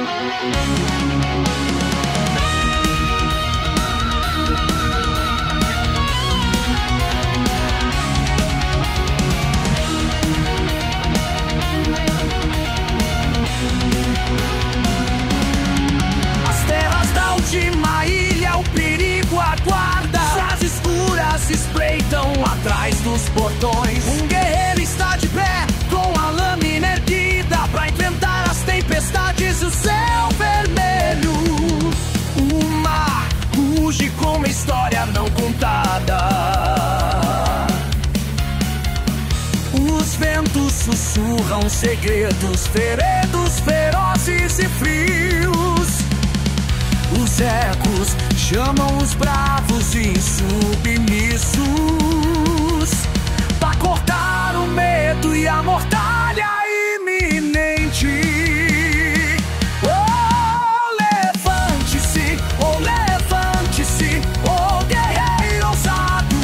As terras da última ilha, o perigo aguarda. As escuras se espreitam atrás dos portões. Um guerreiro está de pé, com a lâmina erguida, pra enfrentar as tempestades e o céu vermelho. O mar ruge com uma história não contada. Os ventos sussurram segredos, veredos ferozes e frios. Os ecos chamam os bravos e insubmissos pra cortar o medo e a mortalha iminente. Oh, levante-se, oh, levante-se, oh, guerreiro ousado.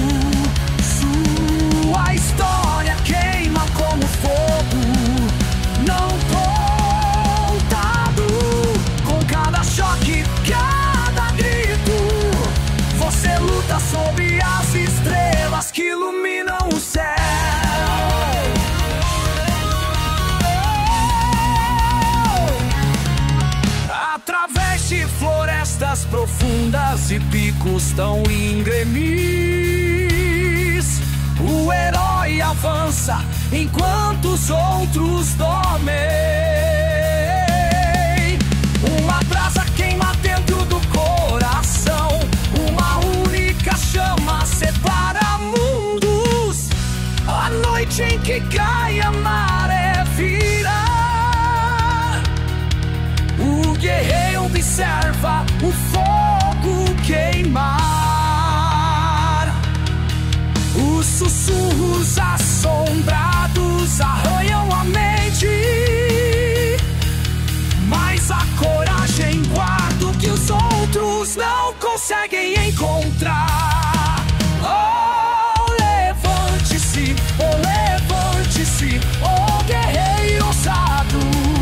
Sua história queima como fogo não contado. Com cada choque, cada grito, você luta sob as estrelas que iluminam o céu. Atravesse florestas profundas e picos tão íngremes. O herói avança enquanto os outros dormem. Uma brasa queima dentro do coração. Uma única chama separa mundos. A noite em que cai a maré vira. O guerreiro observa o fogo queimar. Os sussurros assombrados arranham a mente, mas a coragem guarda o que os outros não conseguem encontrar. Oh, levante-se, oh, levante-se, oh, guerreiro ousado.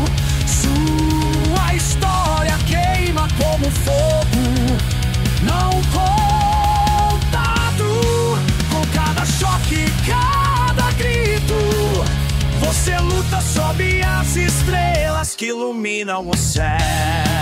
Sua história queima como fogo não contado. Com cada choque, cada grito, você luta sob as estrelas que iluminam o céu.